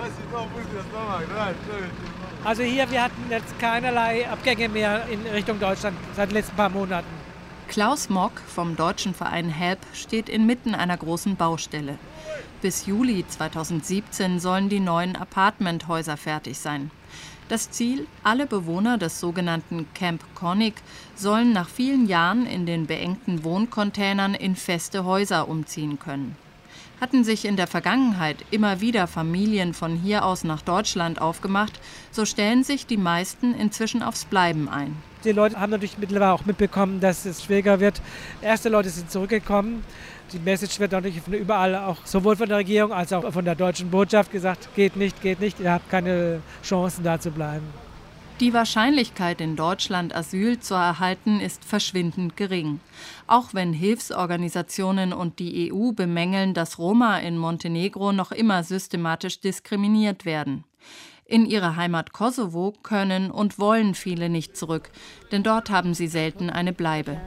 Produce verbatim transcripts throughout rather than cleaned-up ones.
Also hier, wir hatten jetzt keinerlei Abgänge mehr in Richtung Deutschland seit den letzten paar Monaten. Klaus Mock vom deutschen Verein HELP steht inmitten einer großen Baustelle. Bis Juli zweitausendsiebzehn sollen die neuen Apartmenthäuser fertig sein. Das Ziel: alle Bewohner des sogenannten Camp Konik sollen nach vielen Jahren in den beengten Wohncontainern in feste Häuser umziehen können. Hatten sich in der Vergangenheit immer wieder Familien von hier aus nach Deutschland aufgemacht, so stellen sich die meisten inzwischen aufs Bleiben ein. Die Leute haben natürlich mittlerweile auch mitbekommen, dass es schwieriger wird. Erste Leute sind zurückgekommen. Die Message wird natürlich von überall, auch sowohl von der Regierung als auch von der deutschen Botschaft gesagt, geht nicht, geht nicht, ihr habt keine Chancen da zu bleiben. Die Wahrscheinlichkeit, in Deutschland Asyl zu erhalten, ist verschwindend gering. Auch wenn Hilfsorganisationen und die E U bemängeln, dass Roma in Montenegro noch immer systematisch diskriminiert werden. In ihre Heimat Kosovo können und wollen viele nicht zurück, denn dort haben sie selten eine Bleibe.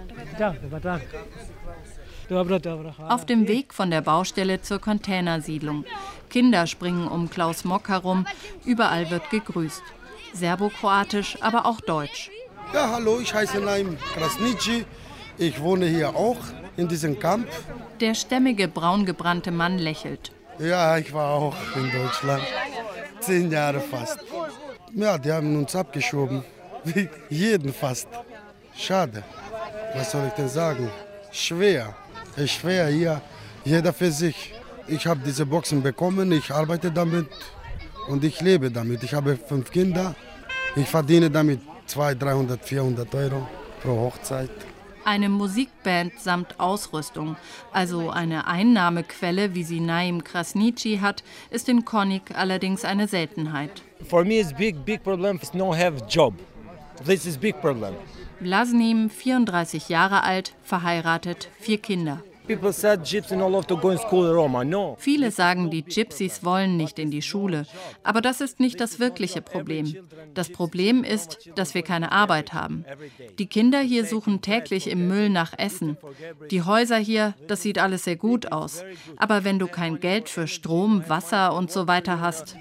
Auf dem Weg von der Baustelle zur Containersiedlung. Kinder springen um Klaus Mock herum, überall wird gegrüßt. Serbokroatisch, aber auch Deutsch. Ja, hallo, ich heiße Naim Krasnici. Ich wohne hier auch in diesem Camp. Der stämmige, braungebrannte Mann lächelt. Ja, ich war auch in Deutschland. Zehn Jahre fast. Ja, die haben uns abgeschoben. Wie jeden fast. Schade. Was soll ich denn sagen? Schwer. Schwer hier. Jeder für sich. Ich habe diese Boxen bekommen, ich arbeite damit. Und ich lebe damit. Ich habe fünf Kinder. Ich verdiene damit zweihundert, dreihundert, vierhundert Euro pro Hochzeit. Eine Musikband samt Ausrüstung, also eine Einnahmequelle, wie sie Naim Krasnici hat, ist in Konik allerdings eine Seltenheit. For me it's big, big problem is no have job. This is big problem. Vlasnim, vierunddreißig Jahre alt, verheiratet, vier Kinder. Viele sagen, die Gypsies wollen nicht in die Schule. Aber das ist nicht das wirkliche Problem. Das Problem ist, dass wir keine Arbeit haben. Die Kinder hier suchen täglich im Müll nach Essen. Die Häuser hier, das sieht alles sehr gut aus. Aber wenn du kein Geld für Strom, Wasser und so weiter hast.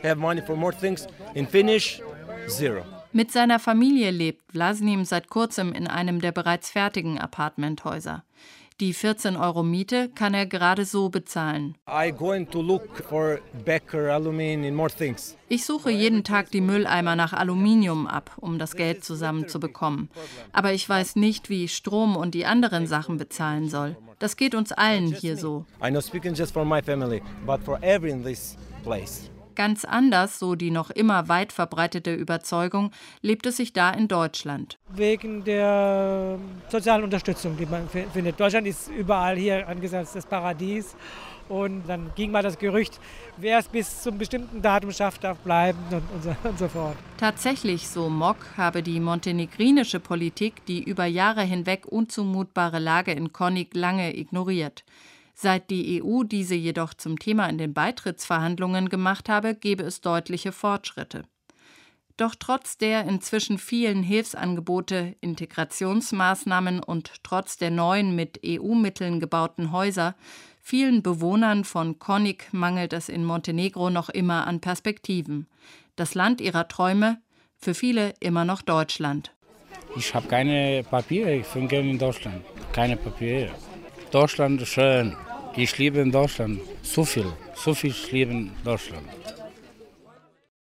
Mit seiner Familie lebt Vlasnim seit kurzem in einem der bereits fertigen Apartmenthäuser. Die vierzehn Euro Miete kann er gerade so bezahlen. Ich suche jeden Tag die Mülleimer nach Aluminium ab, um das Geld zusammenzubekommen. Aber ich weiß nicht, wie ich Strom und die anderen Sachen bezahlen soll. Das geht uns allen hier so. Ganz anders, so die noch immer weit verbreitete Überzeugung, lebt es sich da in Deutschland. Wegen der sozialen Unterstützung, die man findet. Deutschland ist überall hier angesetzt, das Paradies. Und dann ging mal das Gerücht, wer es bis zum bestimmten Datum schafft, darf bleiben und, und, so, und so fort. Tatsächlich, so Mock, habe die montenegrinische Politik die über Jahre hinweg unzumutbare Lage in Konik lange ignoriert. Seit die E U diese jedoch zum Thema in den Beitrittsverhandlungen gemacht habe, gebe es deutliche Fortschritte. Doch trotz der inzwischen vielen Hilfsangebote, Integrationsmaßnahmen und trotz der neuen mit E U-Mitteln gebauten Häuser, vielen Bewohnern von Konik mangelt es in Montenegro noch immer an Perspektiven. Das Land ihrer Träume, für viele immer noch Deutschland. Ich habe keine Papiere, ich bin gerne in Deutschland. Keine Papiere. Deutschland ist schön. Ich liebe Deutschland. So viel, so viel ich liebe Deutschland.